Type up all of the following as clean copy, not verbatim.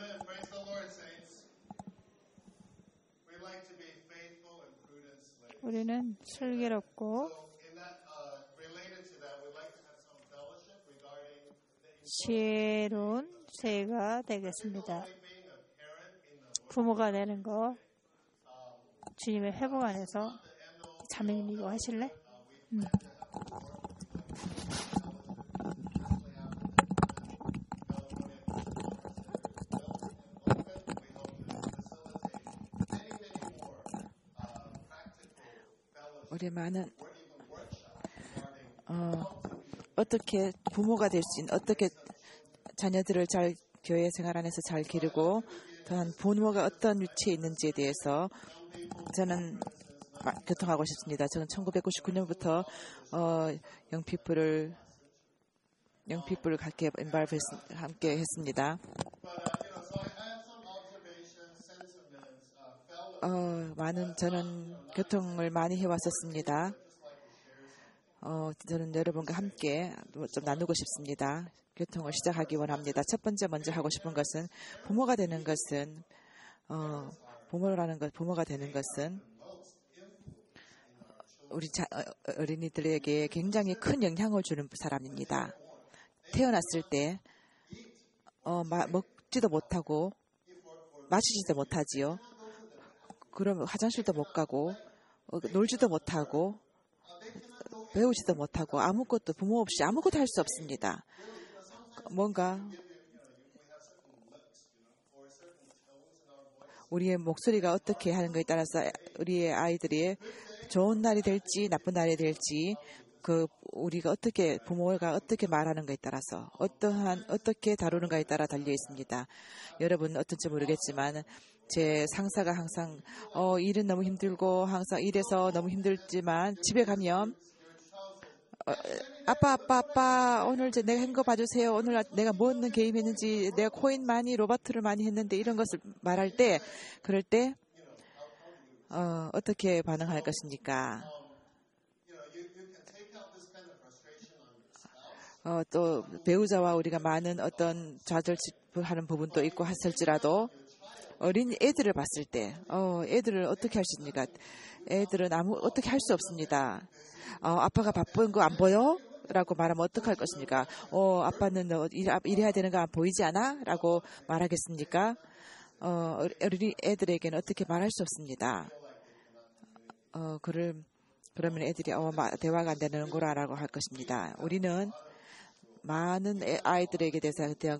우리는 슬기롭고 지혜로운 새가 되겠습니다. 부모가 되는 거 주님의 회복 안에서 자매님 이거 하실래? 우리 많은 어떻게 부모가 될 수 있는, 어떻게 자녀들을 잘 교회 생활 안에서 잘 기르고 또한 부모가 어떤 위치에 있는지에 대해서 저는 교통하고 싶습니다. 저는 1999년부터 영피플을 함께 했습니다. 저는 교통을 많이 해왔었습니다. 저는 여러분과 함께 좀 나누고 싶습니다. 교통을 시작하기 원합니다. 첫 번째 먼저 하고 싶은 것은 부모가 되는 것은 부모가 되는 것은 우리 어린이들에게 굉장히 큰 영향을 주는 사람입니다. 태어났을 때 먹지도 못하고 마시지도 못하지요. 그러면 화장실도 못 가고 놀지도 못하고 배우지도 못하고 아무것도 부모 없이 아무것도 할 수 없습니다. 뭔가 우리의 목소리가 어떻게 하는 것에 따라서 우리의 아이들이 좋은 날이 될지 나쁜 날이 될지 우리가 부모가 어떻게 말하는 것에 따라서 어떻게 다루는가에 따라 달려 있습니다. 여러분 어떤지 모르겠지만 제 상사가 항상 일은 너무 힘들고 항상 일해서 너무 힘들지만 집에 가면 아빠 오늘 내가 한 거 봐주세요. 오늘 내가 무슨 게임했는지 내가 로바트를 많이 했는데 이런 것을 말할 때 그럴 때 어떻게 반응할 것입니까? 또 배우자와 우리가 많은 어떤 좌절하는 부분도 있고 했을지라도 어린 애들을 봤을 때 애들을 어떻게 할 수 있습니까? 애들은 어떻게 할 수 없습니다. 아빠가 바쁜 거 안 보여? 라고 말하면 어떡할 것입니까? 아빠는 일해야 되는 거 안 보이지 않아? 라고 말하겠습니까? 어린 애들에게는 어떻게 말할 수 없습니다. 그러면 애들이 대화가 안 되는 거라고 할 것입니다. 우리는 많은 아이들에게 대한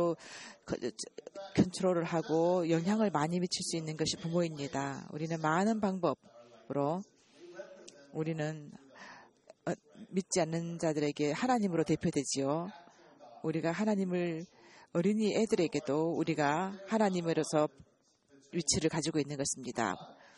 컨트롤을 하고 영향을 많이 미칠 수 있는 것이 부모입니다. 우리는 많은 방법으로 우리는 믿지 않는 자들에게 하나님으로 대표되지요. 우리가 어린이 애들에게도 우리가 하나님으로서 위치를 가지고 있는 것입니다.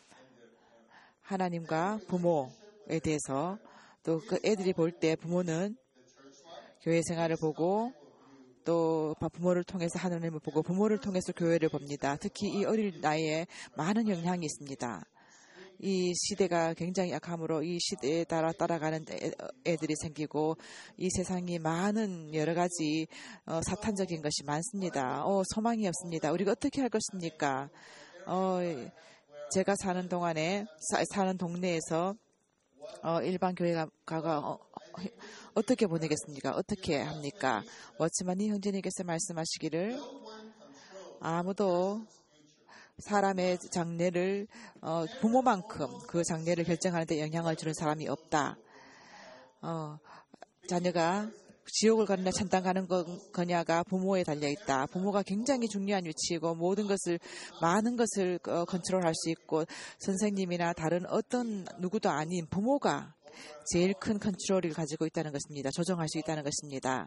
하나님과 부모에 대해서 또 그 애들이 볼 때 부모는 교회 생활을 보고 또 부모를 통해서 하나님을 보고 부모를 통해서 교회를 봅니다. 특히 이 어린 나이에 많은 영향이 있습니다. 이 시대가 굉장히 약함으로 이 시대에 따라가는 애들이 생기고 이 세상이 많은 여러 가지 사탄적인 것이 많습니다. 소망이 없습니다. 우리가 어떻게 할 것입니까? 제가 사는 동네에서 일반 교회가 어떻게 보내겠습니까? 어떻게 합니까? 워치만이 형제님께서 말씀하시기를 아무도 사람의 장래를 부모만큼 그 장래를 결정하는 데 영향을 주는 사람이 없다. 자녀가 지옥을 가느냐 천당 가는 거냐가 부모에 달려있다. 부모가 굉장히 중요한 위치이고 많은 것을 컨트롤할 수 있고 선생님이나 다른 어떤 누구도 아닌 부모가 제일 큰 컨트롤을 가지고 있다는 것입니다. 조정할 수 있다는 것입니다.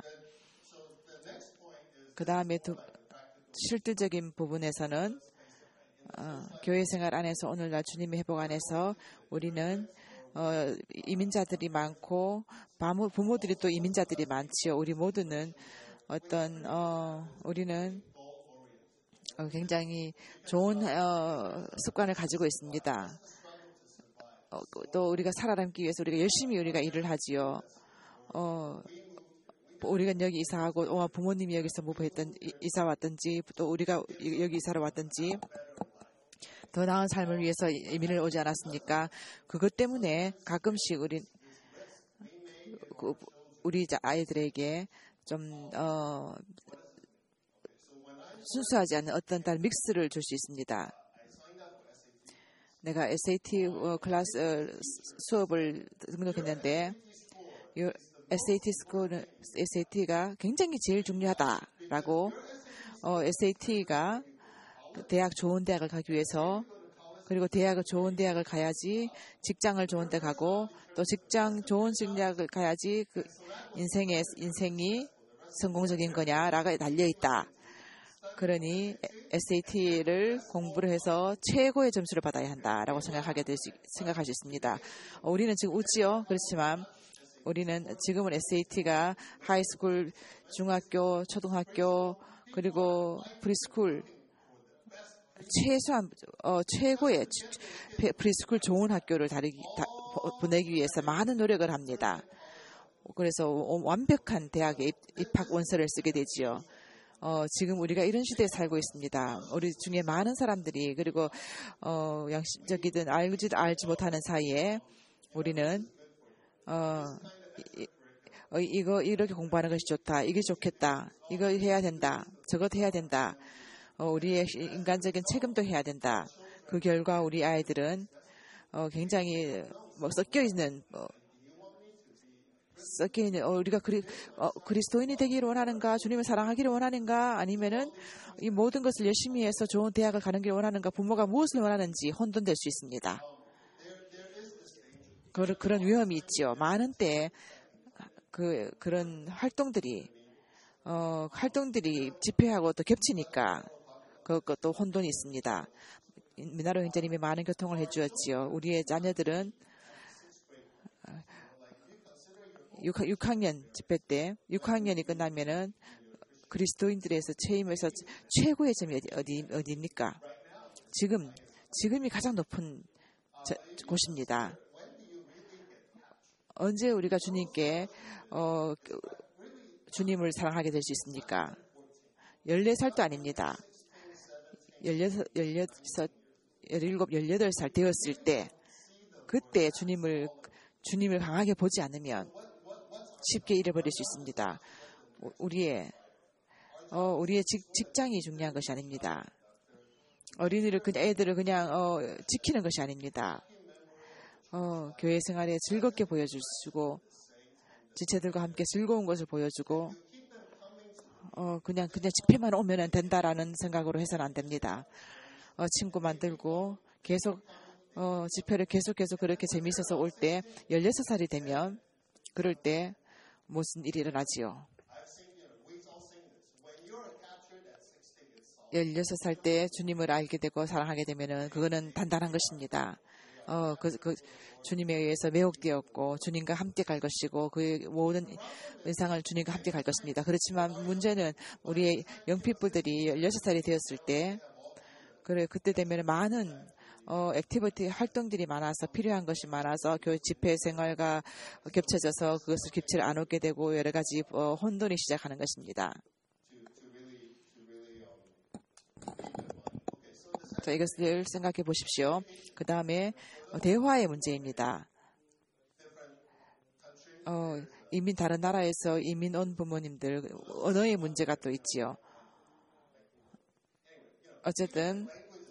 그 다음에 실질적인 부분에서는 교회 생활 안에서 오늘날 주님의 회복 안에서 우리는 이민자들이 많고 부모들이 또 이민자들이 많지요. 우리 모두는 우리는 굉장히 좋은 습관을 가지고 있습니다. 또 우리가 살아남기 위해서 우리가 열심히 일을 하지요. 우리가 여기 이사하고 부모님이 여기서 이사 왔든지 또 우리가 여기 이사를 왔든지 더 나은 삶을 위해서 이민을 오지 않았습니까? 그것 때문에 가끔씩 우리 아이들에게 좀 순수하지 않은 어떤 다른 믹스를 줄 수 있습니다. 내가 SAT 클래스 수업을 등록했는데 SAT가 굉장히 제일 중요하다라고 SAT가 대학 좋은 대학을 가기 위해서 그리고 좋은 대학을 가야지 직장을 좋은 데 가고 또 좋은 직장을 가야지 그 인생이 성공적인 거냐라고 달려있다. 그러니 SAT를 공부를 해서 최고의 점수를 받아야 한다라고 생각할 수 있습니다. 우리는 지금 웃지요. 그렇지만 우리는 지금은 SAT가 하이스쿨, 중학교, 초등학교 그리고 프리스쿨 최소한 최고의 프리스쿨 좋은 학교를 보내기 위해서 많은 노력을 합니다. 그래서 완벽한 대학에 입학 원서를 쓰게 되지요. 지금 우리가 이런 시대에 살고 있습니다. 우리 중에 많은 사람들이 그리고 양심적이든 알지 못하는 사이에 우리는 이거 이렇게 공부하는 것이 좋다. 이게 좋겠다. 이거 해야 된다. 저것 해야 된다. 우리의 인간적인 책임도 해야 된다. 그 결과 우리 아이들은 굉장히 섞여 있는 우리가 그리스도인이 되기를 원하는가, 주님을 사랑하기를 원하는가, 아니면은 이 모든 것을 열심히 해서 좋은 대학을 가는 길 원하는가, 부모가 무엇을 원하는지 혼돈될 수 있습니다. 그런 위험이 있죠. 많은 때 그런 활동들이 집회하고 또 겹치니까 그것도 혼돈이 있습니다. 미나로 형제님이 많은 교통을 해주었지요. 우리의 자녀들은 6학년 집회 때 6학년이 끝나면은 그리스도인들에서 체임에서 최고의 점이 어디입니까? 지금이 가장 높은 곳입니다. 언제 우리가 주님께 주님을 사랑하게 될 수 있습니까? 14살도 아닙니다. 16, 17, 18살 되었을 때 그때 주님을 강하게 보지 않으면 쉽게 잃어버릴 수 있습니다. 우리의 직장이 중요한 것이 아닙니다. 애들을 그냥 지키는 것이 아닙니다. 교회 생활에 즐겁게 보여주고 지체들과 함께 즐거운 것을 보여주고 그냥 집회만 오면 된다라는 생각으로 해서는 안 됩니다. 친구 만들고 계속 집회를 계속 그렇게 재미있어서 올 때 16살이 되면 그럴 때 무슨 일이 일어나지요. 16살 때 주님을 알게 되고 사랑하게 되면은 그거는 단단한 것입니다. 주님에 의해서 매혹되었고 주님과 함께 갈 것이고 그 모든 인상을 주님과 함께 갈 것입니다. 그렇지만 문제는 우리의 영피부들이 16살이 되었을 때 그때 되면 많은 액티비티 활동들이 많아서 필요한 것이 많아서 교회 집회 생활과 겹쳐져서 그것을 깊이를 안 얻게 되고 여러 가지 혼돈이 시작하는 것입니다. 자, 이것을 생각해 보십시오. 그 다음에 대화의 문제입니다. 다른 나라에서 이민 온 부모님들 언어의 문제가 또 있지요. 어쨌든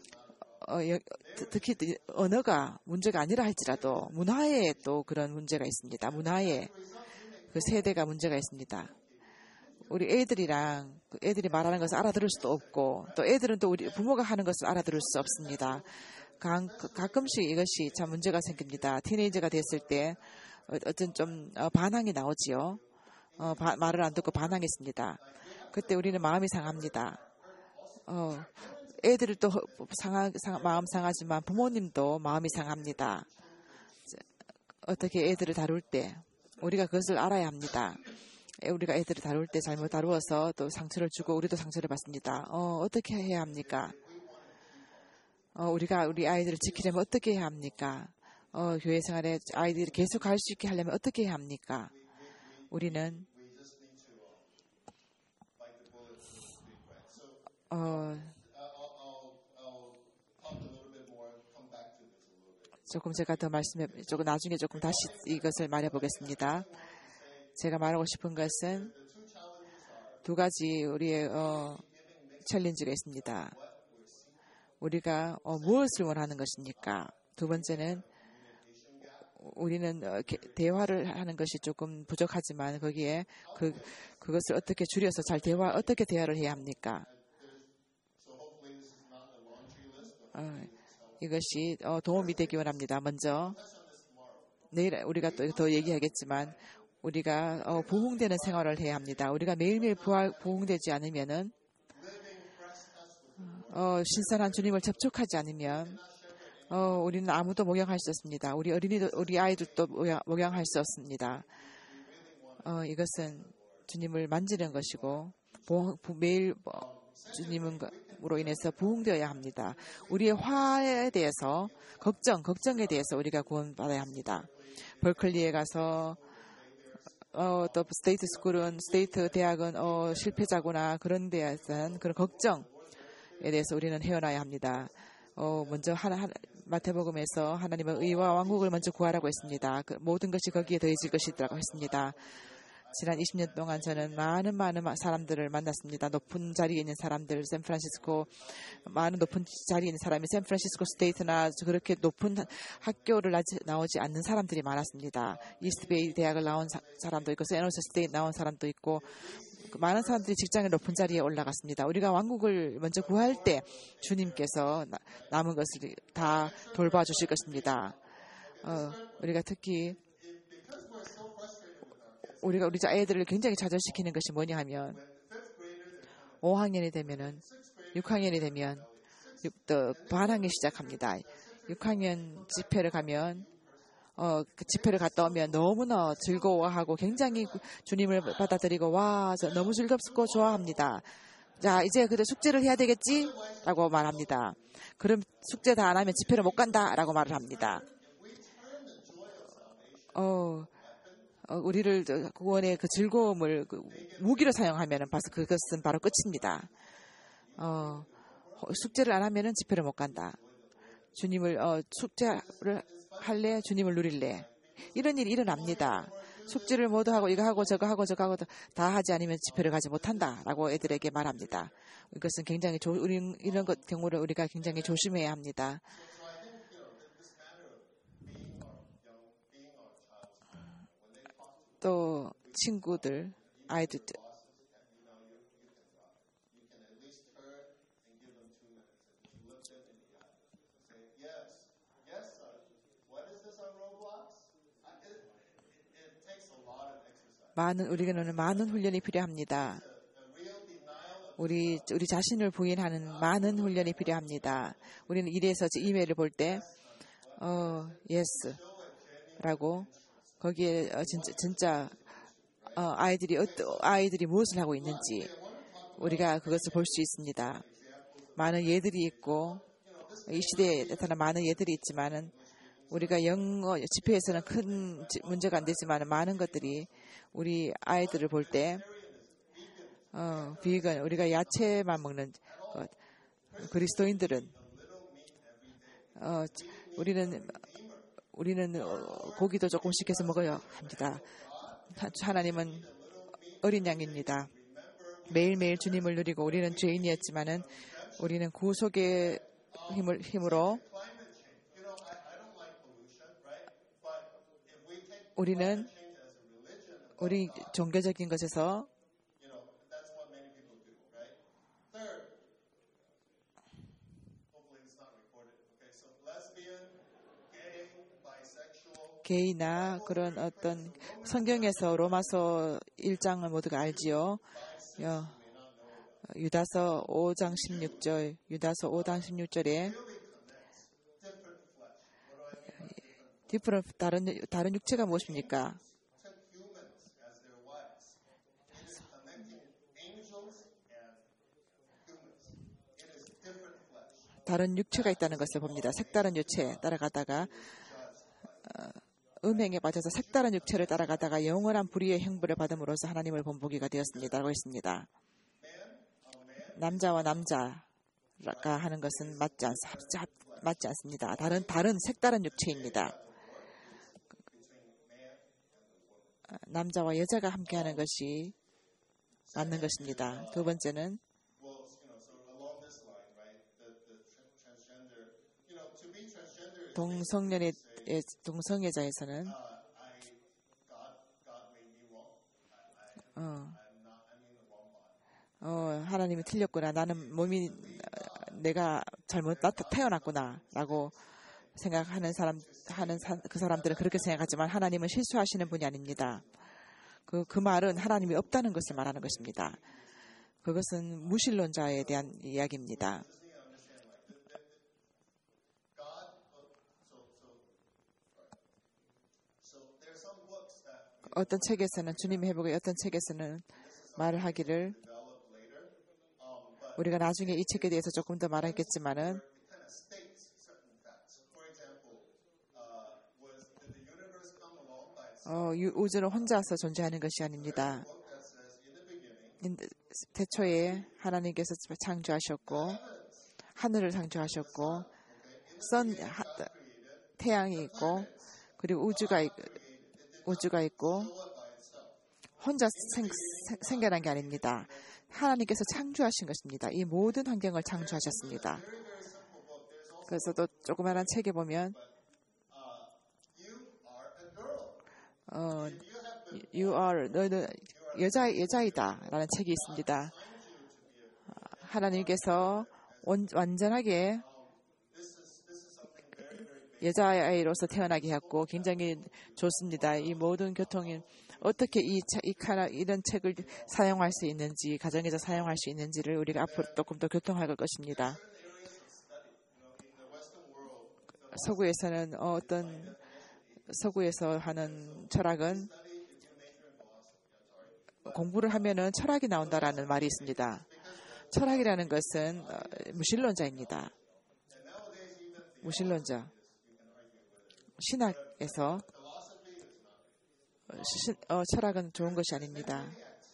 특히 언어가 문제가 아니라 할지라도 문화에 또 그런 문제가 있습니다. 문화에 그 세대가 문제가 있습니다. 우리 애들이 말하는 것을 알아들을 수도 없고 또 애들은 또 우리 부모가 하는 것을 알아들을 수 없습니다. 가끔씩 이것이 참 문제가 생깁니다. 티네이저가 됐을 때 어떤 좀 반항이 나오지요. 말을 안 듣고 반항했습니다. 그때 우리는 마음이 상합니다. 애들을 또 마음 상하지만 부모님도 마음이 상합니다. 어떻게 애들을 다룰 때 우리가 그것을 알아야 합니다. 우리가 애들을 다룰 때 잘못 다루어서 또 상처를 주고 우리도 상처를 받습니다. 어떻게 해야 합니까? 우리가 우리 아이들을 지키려면 어떻게 해야 합니까? 교회 생활에 아이들이 계속 갈 수 있게 하려면 어떻게 해야 합니까? 우리는 조금 제가 더 조금 나중에 조금 다시 이것을 말해보겠습니다. 제가 말하고 싶은 것은 두 가지 우리의 챌린지가 있습니다. 우리가 무엇을 원하는 것입니까? 두 번째는 우리는 대화를 하는 것이 조금 부족하지만 거기에 그것을 어떻게 줄여서 어떻게 대화를 해야 합니까? 이것이 도움이 되기 원합니다. 먼저 내일 우리가 또 더 얘기하겠지만 우리가 부흥되는 생활을 해야 합니다. 우리가 매일매일 부흥되지 않으면은 신선한 주님을 접촉하지 않으면 우리는 아무도 목양할 수 없습니다. 우리 아이들도 목양할 수 없습니다. 이것은 주님을 만지는 것이고 매일 주님으로 인해서 부흥되어야 합니다. 우리의 화에 대해서 걱정에 대해서 우리가 구원받아야 합니다. 벌클리에 가서 또 스테이트 대학은 실패자구나 그런 데에서는 그런 걱정에 대해서 우리는 헤어나야 합니다. 먼저 마태복음에서 하나님의 의와 왕국을 먼저 구하라고 했습니다. 모든 것이 거기에 더해질 것이라고 했습니다. 지난 20년 동안 저는 많은 사람들을 만났습니다. 높은 자리에 있는 사람들, 많은 높은 자리에 있는 사람이 샌프란시스코 스테이트나 그렇게 높은 학교를 나오지 않는 사람들이 많았습니다. 이스트베이 대학을 나온 사람도 있고, 세노스 스테이트 나온 사람도 있고, 많은 사람들이 직장의 높은 자리에 올라갔습니다. 우리가 왕국을 먼저 구할 때 주님께서 남은 것을 다 돌봐주실 것입니다. 우리가 특히 우리 아이들을 굉장히 좌절시키는 것이 뭐냐 하면 5학년이 되면은 6학년이 되면 또 반항이 시작합니다. 6학년 집회를 가면 그 집회를 갔다 오면 너무나 즐거워하고 굉장히 주님을 받아들이고 너무 즐겁고 좋아합니다. 자, 이제 그래 숙제를 해야 되겠지? 라고 말합니다. 그럼 숙제 다 안 하면 집회를 못 간다? 라고 말을 합니다. 우리를 구원의 그 즐거움을 무기로 사용하면 그것은 바로 끝입니다. 숙제를 안 하면 집회를 못 간다. 주님을 숙제를 할래? 주님을 누릴래? 이런 일이 일어납니다. 숙제를 모두 하고 이거 하고 저거 하고 다 하지 않으면 집회를 가지 못한다라고 애들에게 말합니다. 이것은 굉장히 이런 경우를 우리가 굉장히 조심해야 합니다. 또 친구들, 아이들 우리에게는 많은 훈련이 필요합니다. 우리 자신을 부인하는 많은 훈련이 필요합니다. 우리는 일에서 이메일을 볼 때 예스라고 거기에 진짜 아이들이 무엇을 하고 있는지 우리가 그것을 볼 수 있습니다. 많은 예들이 있고 이 시대에 나타난 많은 예들이 있지만은 우리가 영어 집회에서는 큰 문제가 안 되지만 많은 것들이 우리 아이들을 볼 때 비건 우리가 야채만 먹는 것, 그리스도인들은 우리는 고기도 조금씩 해서 먹어야 합니다. 하나님은 어린 양입니다. 매일매일 주님을 누리고 우리는 죄인이었지만은 우리는 구속의 힘으로 우리 종교적인 것에서 게이나 그런 어떤 성경에서 로마서 1장을 모두가 알지요. 유다서 5장 16절에 다른 육체가 무엇입니까? 다른 육체가 있다는 것을 봅니다. 색다른 육체에 따라가다가 음행에 빠져서 색다른 육체를 따라가다가 영원한 불의의 형벌을 받음으로써 하나님을 본보기가 되었습니다라고 했습니다. 남자와 남자가 하는 것은 맞지 않습니다. 색다른 육체입니다. 남자와 여자가 함께하는 것이 맞는 것입니다. 두 번째는 동성애자에서는 하나님이 틀렸구나. 나는 몸이 내가 잘못 태어났구나 라고 생각하는 그 사람들은 그렇게 생각하지만 하나님은 실수하시는 분이 아닙니다. 그 말은 하나님이 없다는 것을 말하는 것입니다. 그것은 무신론자에 대한 이야기입니다. 어떤 책에서는 주님의 회복의 어떤 책에서는 말을 하기를 우리가 나중에 이 책에 대해서 조금 더 말하겠지만은 우주는 혼자서 존재하는 것이 아닙니다. 태초에 하나님께서 창조하셨고 하늘을 창조하셨고 태양이 있고 그리고 우주가 있고 혼자 생겨난 게 아닙니다. 하나님께서 창조하신 것입니다. 이 모든 환경을 창조하셨습니다. 그래서 또 조그마한 책에 보면 너는 여자이다 라는 책이 있습니다. 하나님께서 완전하게 여자아이로서 태어나게 했고 굉장히 좋습니다. 이 모든 교통인 어떻게 이런 책을 사용할 수 있는지 가정에서 사용할 수 있는지를 우리가 앞으로 조금 더 교통할 것입니다. 서구에서 하는 철학은 공부를 하면은 철학이 나온다라는 말이 있습니다. 철학이라는 것은 무신론자입니다. 무신론자. 신학에서 철학은 좋은 것이 아닙니다.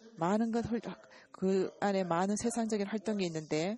그 안에 많은 세상적인 활동이 있는데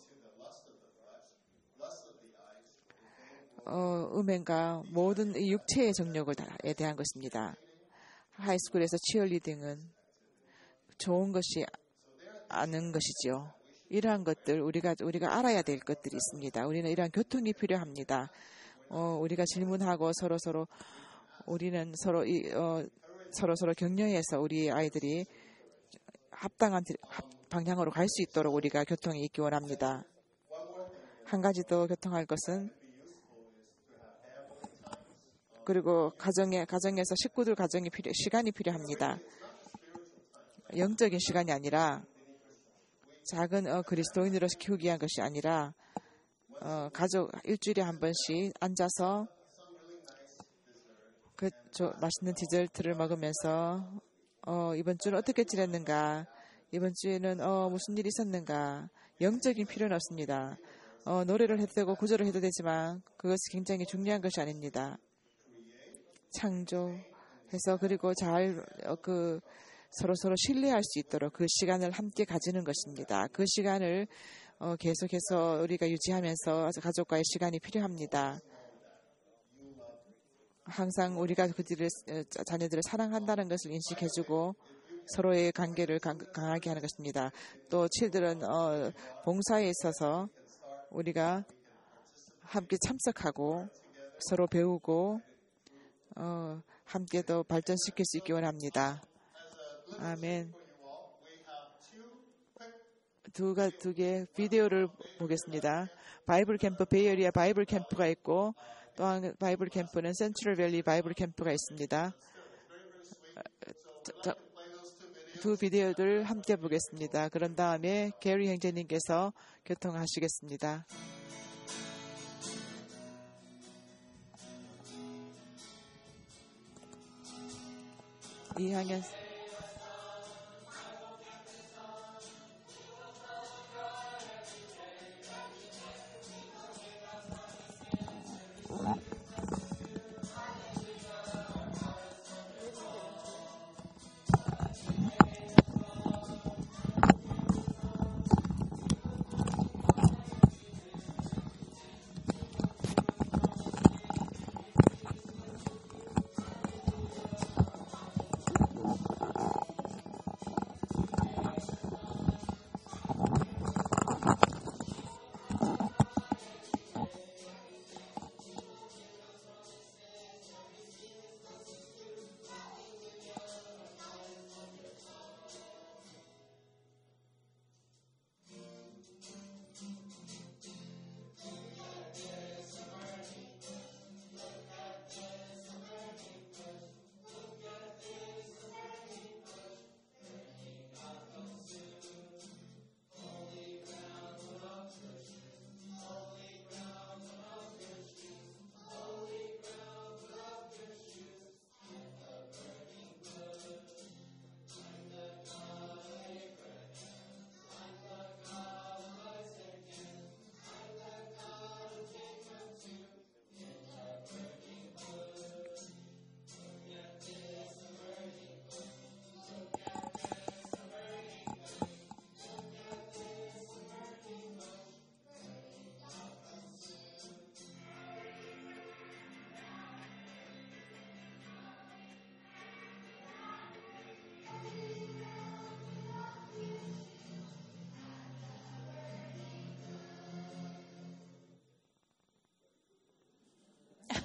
음행과 모든 육체의 정욕에 대한 것입니다. 하이스쿨에서 치어리딩은 좋은 것이 아는 것이지요. 이러한 것들 우리가 알아야 될 것들이 있습니다. 우리는 이러한 교통이 필요합니다. 우리가 질문하고 우리는 서로 격려해서 우리 아이들이 합당한 방향으로 갈 수 있도록 우리가 교통이 있기 원합니다. 한 가지 더 교통할 것은 그리고 가정에서 식구들 시간이 필요합니다. 영적인 시간이 아니라 작은 그리스도인으로서 키우기 위한 것이 아니라 가족 일주일에 한 번씩 앉아서 맛있는 디저트를 먹으면서 이번 주는 어떻게 지냈는가, 이번 주에는 무슨 일이 있었는가. 영적인 필요는 없습니다. 노래를 해도 되고 구절을 해도 되지만 그것이 굉장히 중요한 것이 아닙니다. 창조해서 그리고 잘 서로 신뢰할 수 있도록 그 시간을 함께 가지는 것입니다. 그 시간을 계속해서 우리가 유지하면서 가족과의 시간이 필요합니다. 항상 우리가 자녀들을 사랑한다는 것을 인식해주고 서로의 관계를 강하게 하는 것입니다. 또 칠들은 봉사에 있어서 우리가 함께 참석하고 서로 배우고 함께 더 발전시킬 수 있기 원합니다. 아멘. 두 개 비디오를 보겠습니다. 바이블 캠프 베이에리아 바이블 캠프가 있고 또한 바이블 캠프는 센트럴밸리 바이블 캠프가 있습니다. 두 비디오들 함께 보겠습니다. 그런 다음에 게리 형제님께서 교통하시겠습니다. 이항현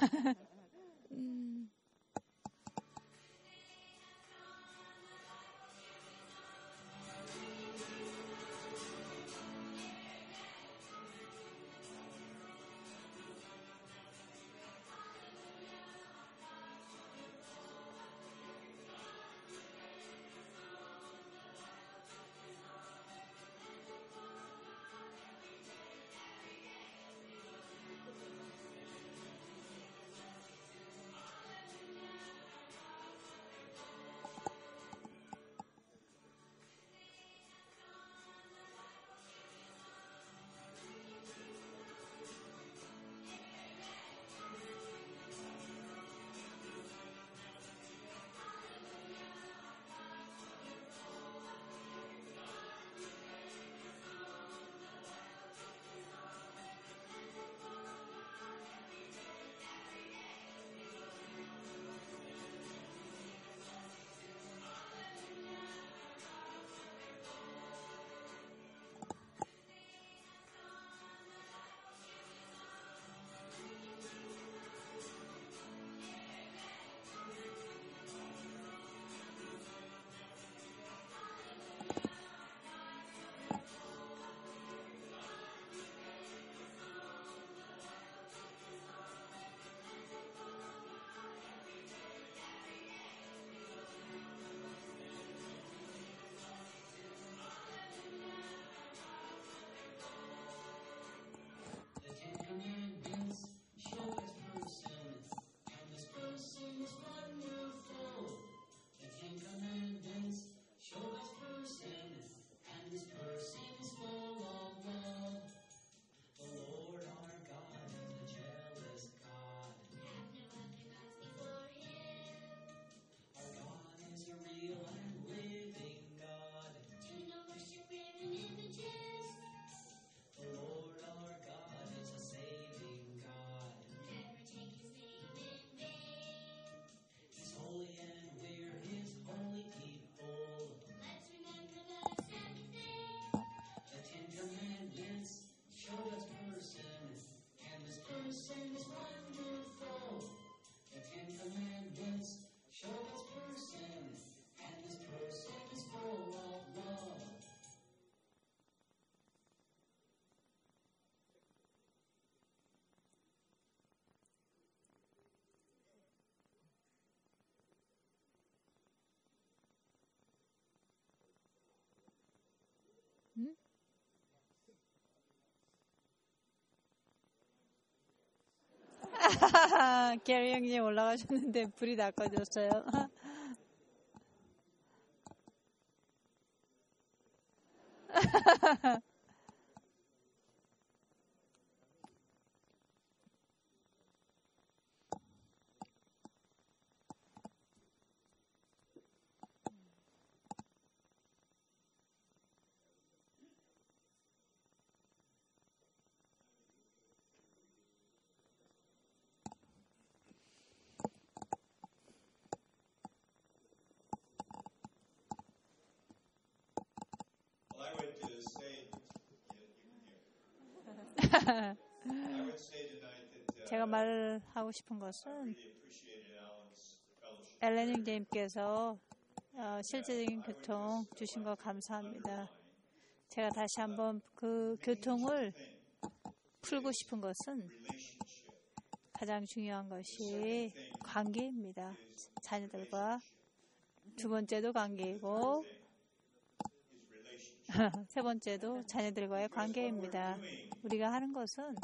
게리 형님 올라가셨는데 불이 다 꺼졌어요. 제가 말하고 싶은 것은 앨런 형제님께서 실제적인 교통 주신 거 감사합니다. 제가 다시 한번 그 교통을 풀고 싶은 것은 가장 중요한 것이 관계입니다. 자녀들과 두 번째도 관계이고 세 번째도 자녀들과의 관계입니다. 우리가 하는 것은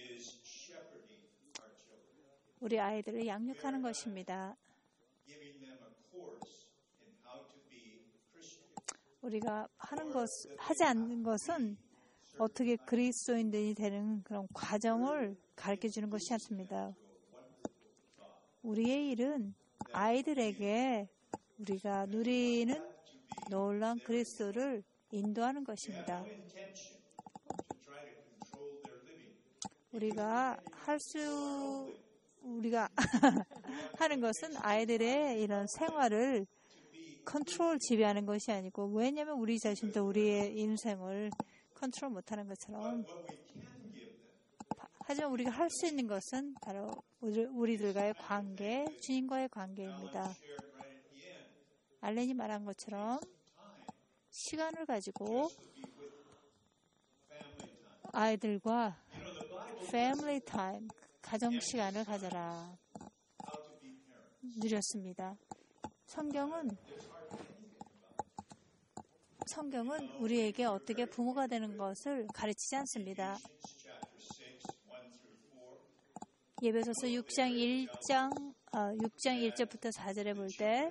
우리 아이들을 양육하는 것입니다. 우리가 하지 않는 것은 어떻게 그리스도인들이 되는 그런 과정을 가르쳐 주는 것이 않습니다. 우리의 일은 아이들에게 우리가 누리는 놀라운 그리스도를 인도하는 것입니다. 우리가 하는 것은 아이들의 이런 생활을 컨트롤 지배하는 것이 아니고, 왜냐하면 우리 자신도 우리의 인생을 컨트롤 못하는 것처럼 하지만 우리가 할 수 있는 것은 바로 우리들과의 관계, 주님과의 관계입니다. 알렌이 말한 것처럼 시간을 가지고 아이들과 family time, 가정 시간을 가져라. 누렸습니다. 성경은 우리에게 어떻게 부모가 되는 것을 가르치지 않습니다. 예배소서 6장 1절부터 4절에 볼 때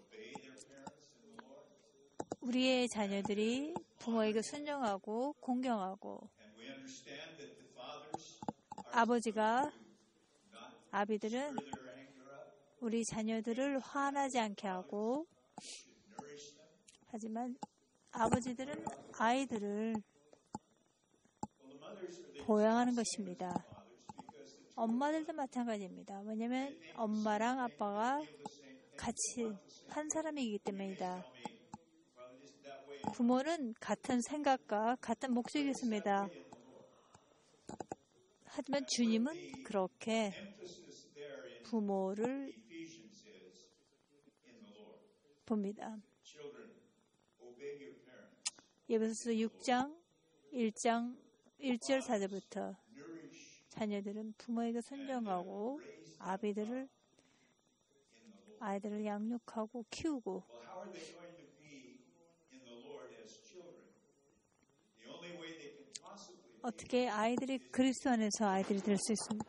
우리의 자녀들이 부모에게 순종하고 공경하고 아비들은 우리 자녀들을 화나지 않게 하고 하지만 아버지들은 아이들을 보양하는 것입니다. 엄마들도 마찬가지입니다. 왜냐하면 엄마랑 아빠가 같이 한 사람이기 때문이다. 부모는 같은 생각과 같은 목적이 있습니다. 하지만 주님은 그렇게 부모를 봅니다. 예배소서 6장 1절 4절부터 자녀들은 부모에게 순종하고 아이들을 양육하고 키우고 어떻게 아이들이 그리스도 안에서 아이들이 될 수 있습니까?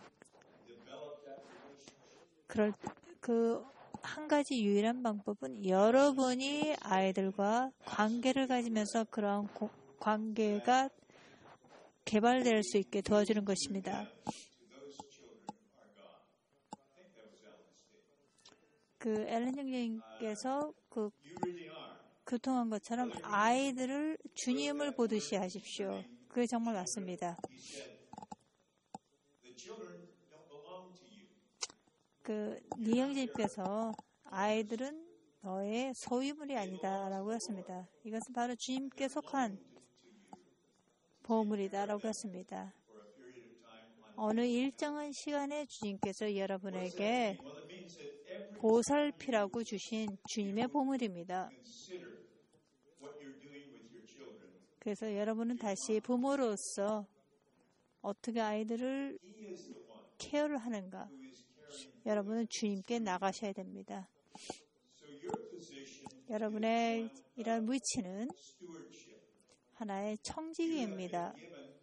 한 가지 유일한 방법은 여러분이 아이들과 관계를 가지면서 그런 관계가 개발될 수 있게 도와주는 것입니다. 엘렌 형제님께서 교통한 것처럼 아이들을 주님을 보듯이 하십시오. 그게 정말 맞습니다. 네 형제님께서 아이들은 너의 소유물이 아니다라고 했습니다. 이것은 바로 주님께 속한 보물이다라고 했습니다. 어느 일정한 시간에 주님께서 여러분에게 보살피라고 주신 주님의 보물입니다. 그래서 여러분은 다시 부모로서 어떻게 아이들을 케어를 하는가? 여러분은 주님께 나가셔야 됩니다. 여러분의 이런 위치는 하나의 청지기입니다.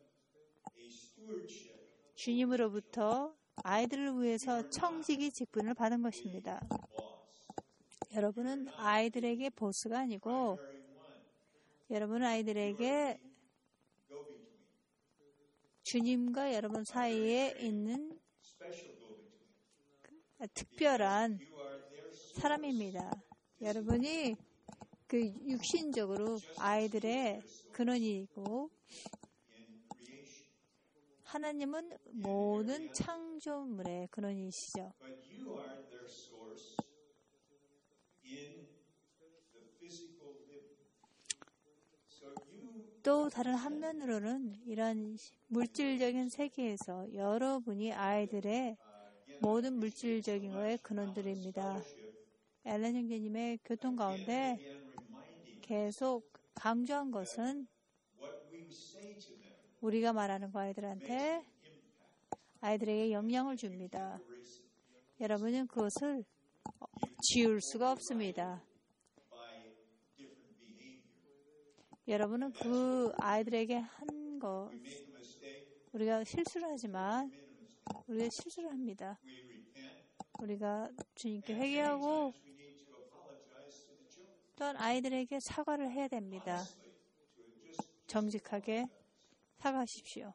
주님으로부터 아이들을 위해서 청지기 직분을 받은 것입니다. 여러분은 아이들에게 보스가 아니고 여러분은 아이들에게 주님과 여러분 사이에 있는 특별한 사람입니다. 여러분이 육신적으로 아이들의 근원이고 하나님은 모든 창조물의 근원이시죠. 또 다른 한면으로는 이런 물질적인 세계에서 여러분이 아이들의 모든 물질적인 거의 근원들입니다. 엘렌 형제님의 교통 가운데 계속 강조한 것은 우리가 말하는 거 아이들에게 영향을 줍니다. 여러분은 그것을 지울 수가 없습니다. 여러분은 그 아이들에게 한 거, 우리가 실수를 하지만 우리가 실수를 합니다. 우리가 주님께 회개하고 또한 아이들에게 사과를 해야 됩니다. 정직하게 사과하십시오.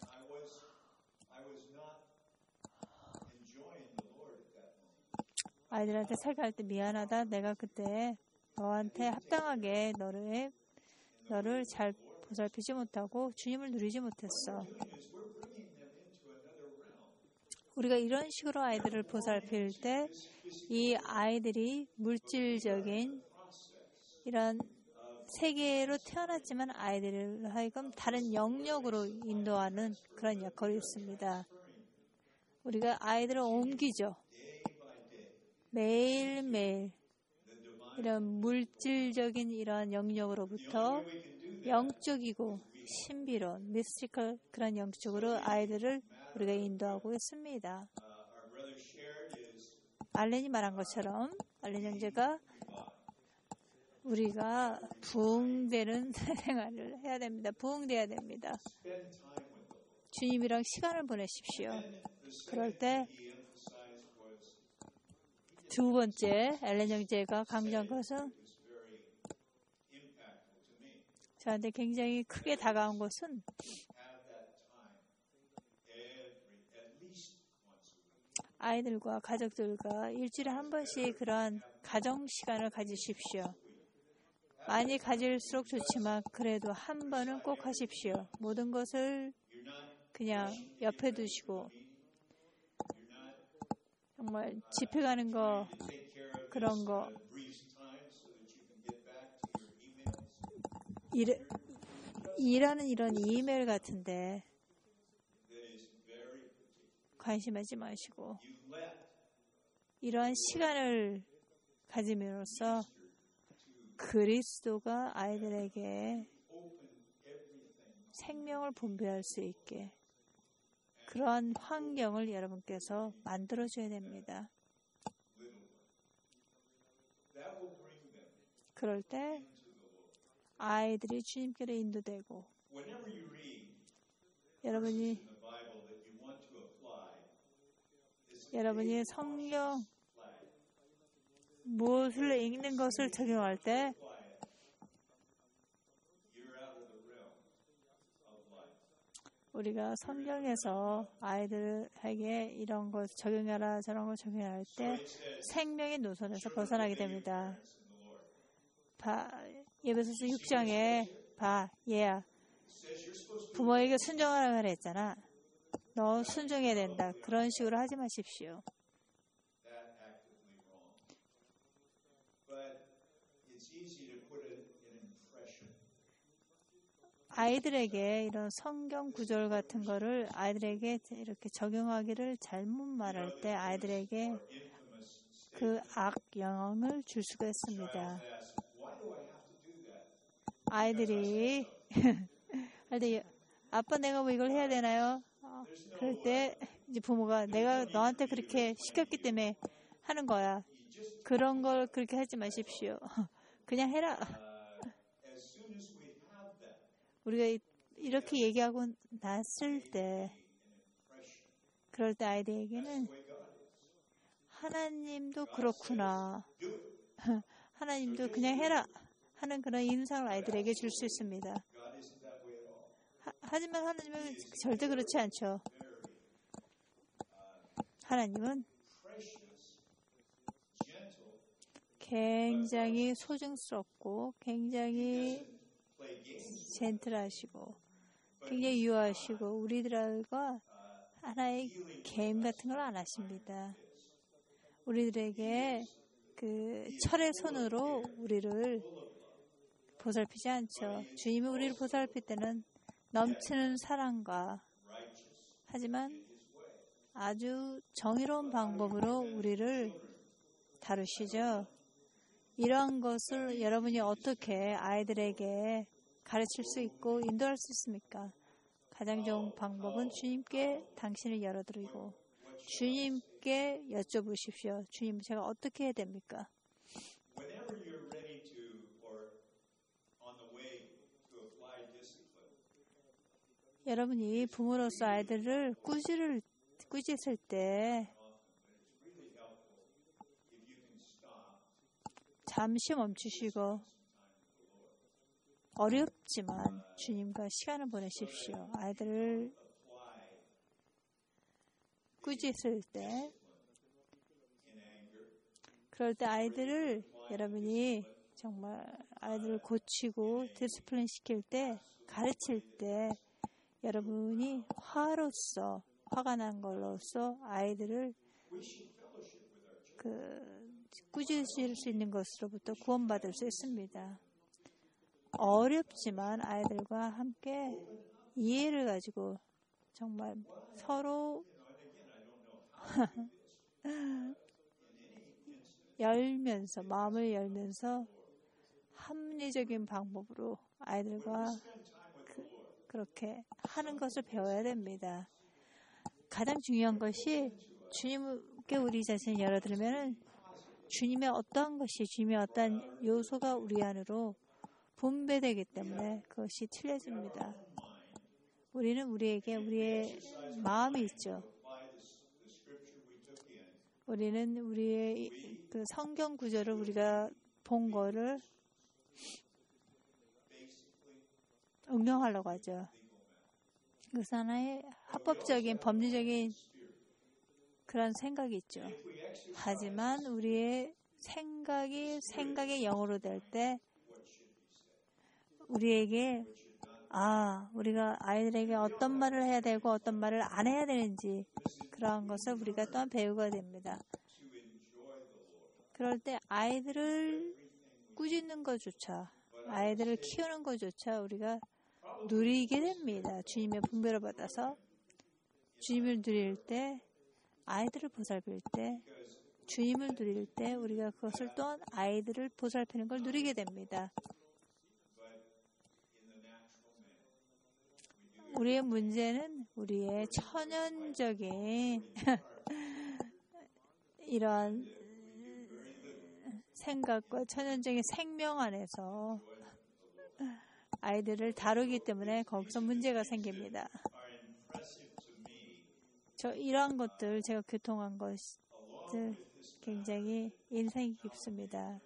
아이들한테 사과할 때 미안하다. 내가 그때 너한테 합당하게 너를 잘 보살피지 못하고 주님을 누리지 못했어. 우리가 이런 식으로 아이들을 보살필 때 이 아이들이 물질적인 이런 세계로 태어났지만 아이들을 하여금 다른 영역으로 인도하는 그런 역할이 있습니다. 우리가 아이들을 옮기죠. 매일매일 이런 물질적인 이러한 영역으로부터 영적이고 신비로운 미스티컬 그런 영적으로 아이들을 우리가 인도하고 있습니다. 알렌이 말한 것처럼 알렌 형제가 우리가 부흥되는 생활을 해야 됩니다. 부흥돼야 됩니다. 주님이랑 시간을 보내십시오. 그럴 때 두 번째 알렌 형제가 강조한 것은 저한테 굉장히 크게 다가온 것은 아이들과 가족들과 일주일에 한 번씩 그러한 가정 시간을 가지십시오. 많이 가질수록 좋지만 그래도 한 번은 꼭 하십시오. 모든 것을 그냥 옆에 두시고 정말 집회 가는 거 그런 거 일하는 이런 이메일 같은데 관심하지 마시고 이러한 시간을 가짐으로써 그리스도가 아이들에게 생명을 분배할 수 있게 그러한 환경을 여러분께서 만들어줘야 됩니다. 그럴 때 아이들이 주님께로 인도되고 여러분이 성경 무엇을 읽는 것을 적용할 때 우리가 성경에서 아이들에게 이런 것 적용하라 저런 것 적용할 때 생명의 노선에서 벗어나게 됩니다. 예배소서 6장에 얘야 부모에게 순종하라 그랬잖아. 너 순종해야 된다. 그런 식으로 하지 마십시오. 아이들에게 이런 성경 구절 같은 거를 아이들에게 이렇게 적용하기를 잘못 말할 때 아이들에게 그 악 영향을 줄 수가 있습니다. 아이들이 아빠 내가 뭐 이걸 해야 되나요? 그럴 때 이제 부모가 내가 너한테 그렇게 시켰기 때문에 하는 거야. 그런 걸 그렇게 하지 마십시오. 그냥 해라. 우리가 이렇게 얘기하고 났을 때 그럴 때 아이들에게는 하나님도 그렇구나. 하나님도 그냥 해라 하는 그런 인상을 아이들에게 줄 수 있습니다. 하지만 하나님은 절대 그렇지 않죠. 하나님은 굉장히 소중스럽고 굉장히 젠틀하시고 굉장히 유하시고 우리들과 하나의 게임 같은 걸 안 하십니다. 우리들에게 그 철의 손으로 우리를 보살피지 않죠. 주님이 우리를 보살필 때는 넘치는 사랑과 하지만 아주 정의로운 방법으로 우리를 다루시죠. 이러한 것을 여러분이 어떻게 아이들에게 가르칠 수 있고 인도할 수 있습니까? 가장 좋은 방법은 주님께 당신을 열어드리고 주님께 여쭤보십시오. 주님, 제가 어떻게 해야 됩니까? 여러분이 부모로서 아이들을 꾸짖을 때 잠시 멈추시고 어렵지만 주님과 시간을 보내십시오. 아이들을 꾸짖을 때 그럴 때 아이들을 여러분이 정말 아이들을 고치고 디스플레인 시킬 때 가르칠 때 여러분이 화가 난 걸로써 아이들을 꾸짖을 수 있는 것으로부터 구원받을 수 있습니다. 어렵지만 아이들과 함께 이해를 가지고 정말 서로 열면서, 마음을 열면서 합리적인 방법으로 아이들과 그렇게 하는 것을 배워야 됩니다. 가장 중요한 것이 주님께 우리 자신을 열어드리면 주님의 어떠한 것이, 주님의 어떠한 요소가 우리 안으로 분배되기 때문에 그것이 틀려집니다. 우리는 우리에게 우리의 마음이 있죠. 우리는 우리의 그 성경 구절을 우리가 본 거를 응용하려고 하죠. 그래서 하나의 합법적인 법리적인 그런 생각이 있죠. 하지만 우리의 생각의 영으로 될 때 우리에게 우리가 아이들에게 어떤 말을 해야 되고 어떤 말을 안 해야 되는지 그러한 것을 우리가 또한 배우가 됩니다. 그럴 때 아이들을 꾸짖는 것조차, 아이들을 키우는 것조차 우리가 누리게 됩니다. 주님의 분배를 받아서 주님을 누릴 때, 아이들을 보살필 때, 주님을 누릴 때 우리가 그것을 또한 아이들을 보살피는 걸 누리게 됩니다. 우리의 문제는 우리의 천연적인 이러한 생각과 천연적인 생명 안에서 아이들을 다루기 때문에 거기서 문제가 생깁니다. 이러한 것들, 제가 교통한 것들 굉장히 인상이 깊습니다.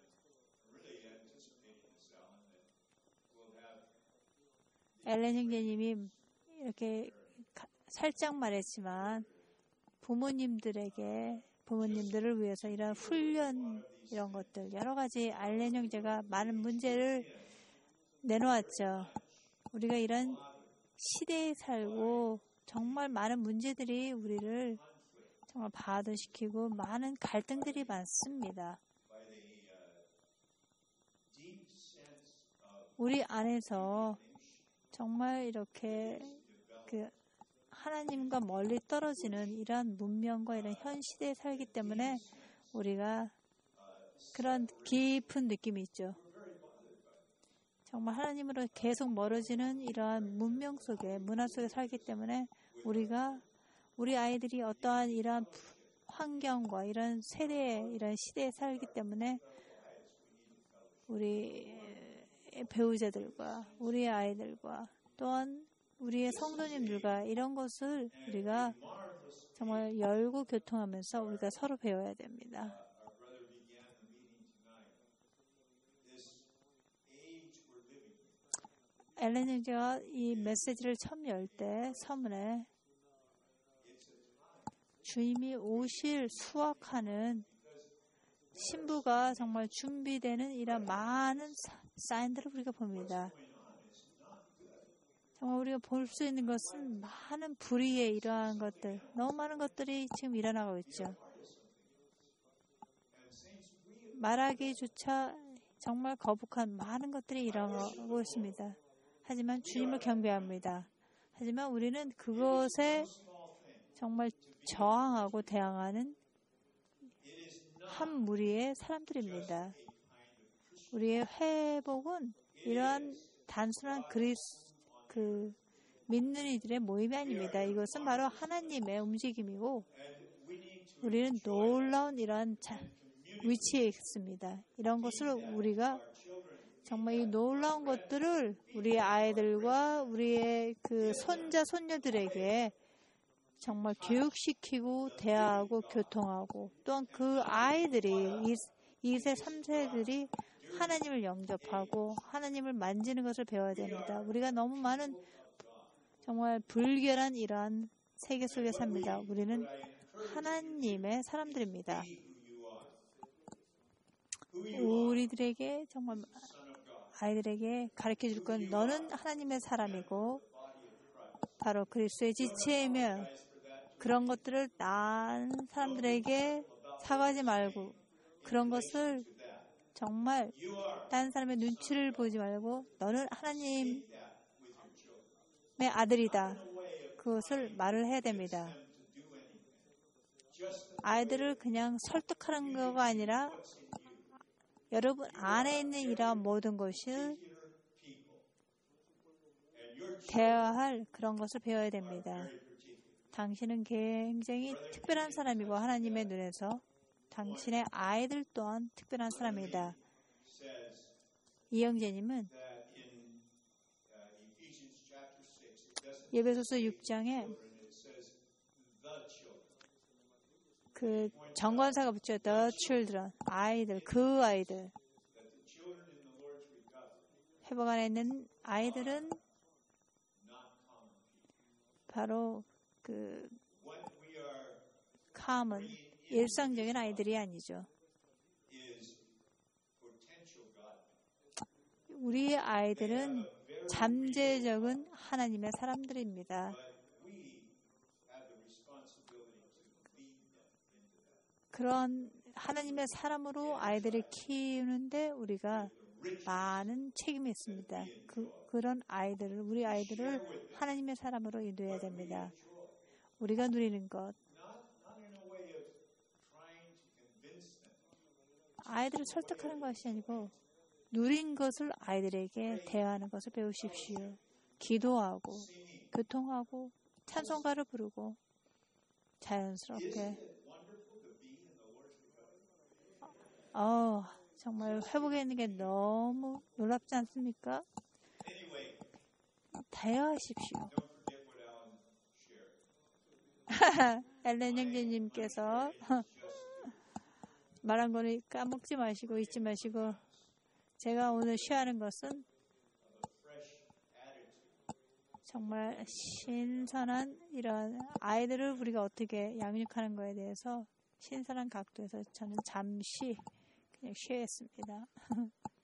엘렌 형제님이 이렇게 살짝 말했지만 부모님들을 위해서 이런 훈련, 이런 것들, 여러 가지 엘렌 형제가 많은 문제를 내놓았죠. 우리가 이런 시대에 살고 정말 많은 문제들이 우리를 정말 바도시키고 많은 갈등들이 많습니다. 우리 안에서 정말 이렇게 하나님과 멀리 떨어지는 이러한 문명과 이런 현 시대에 살기 때문에 우리가 그런 깊은 느낌이 있죠. 정말 하나님으로 계속 멀어지는 이러한 문명 속에, 문화 속에 살기 때문에 우리 아이들이 어떠한 이러한 환경과 이런 세대에, 이런 시대에 살기 때문에 우리 배우자들과 우리의 아이들과 또한 우리의 성도님들과 이런 것을 우리가 정말 열고 교통하면서 우리가 서로 배워야 됩니다. 엘렌 형제가 이 메시지를 처음 열 때 서문에 주님이 오실 수확하는 신부가 정말 준비되는 이런 많은 사인들을 우리가 봅니다. 정말 우리가 볼 수 있는 것은 많은 불의의 이러한 것들, 너무 많은 것들이 지금 일어나고 있죠. 말하기조차 정말 거북한 많은 것들이 일어나고 있습니다. 하지만 주님을 경배합니다. 하지만 우리는 그것에 정말 저항하고 대항하는 한 무리의 사람들입니다. 우리의 회복은 이러한 단순한 믿는 이들의 모임이 아닙니다. 이것은 바로 하나님의 움직임이고 우리는 놀라운 이러한 위치에 있습니다. 이런 것을 우리가 정말 이 놀라운 것들을 우리 아이들과 우리의 손자, 손녀들에게 정말 교육시키고 대화하고 교통하고 또한 그 아이들이 2세, 3세들이 하나님을 영접하고 하나님을 만지는 것을 배워야 됩니다. 우리가 너무 많은 정말 불결한 이러한 세계 속에 삽니다. 우리는 하나님의 사람들입니다. 우리들에게 정말 아이들에게 가르쳐 줄 건 너는 하나님의 사람이고 바로 그리스도의 지체이며 그런 것들을 난 사람들에게 사과하지 말고 그런 것을 정말 다른 사람의 눈치를 보지 말고 너는 하나님의 아들이다. 그것을 말을 해야 됩니다. 아이들을 그냥 설득하는 거가 아니라 여러분 안에 있는 이러한 모든 것을 대화할 그런 것을 배워야 됩니다. 당신은 굉장히 특별한 사람이고 하나님의 눈에서 당신의 아이들 또한 특별한 사람이다. 이영재님은 예배소서 6장에 그 정관사가 붙여 the children, 아이들, 그 아이들. 회복 안에 있는 아이들은 바로 그 common, 일상적인 아이들이 아니죠. 우리의 아이들은 잠재적인 하나님의 사람들입니다. 그런 하나님의 사람으로 아이들을 키우는데 우리가 많은 책임이 있습니다. 그런 아이들을, 우리 아이들을 하나님의 사람으로 인도해야 됩니다. 우리가 누리는 것, 아이들을 설득하는 것이 아니고 누린 것을 아이들에게 대화하는 것을 배우십시오. 기도하고 교통하고 찬송가를 부르고 자연스럽게 정말 회복에 있는 게 너무 놀랍지 않습니까? 대화하십시오. 엘렌 형제님께서 말한 거를 까먹지 마시고 잊지 마시고 제가 오늘 쉬하는 것은 정말 신선한 이런 아이들을 우리가 어떻게 양육하는 거에 대해서 신선한 각도에서 저는 잠시 그냥 쉬었습니다.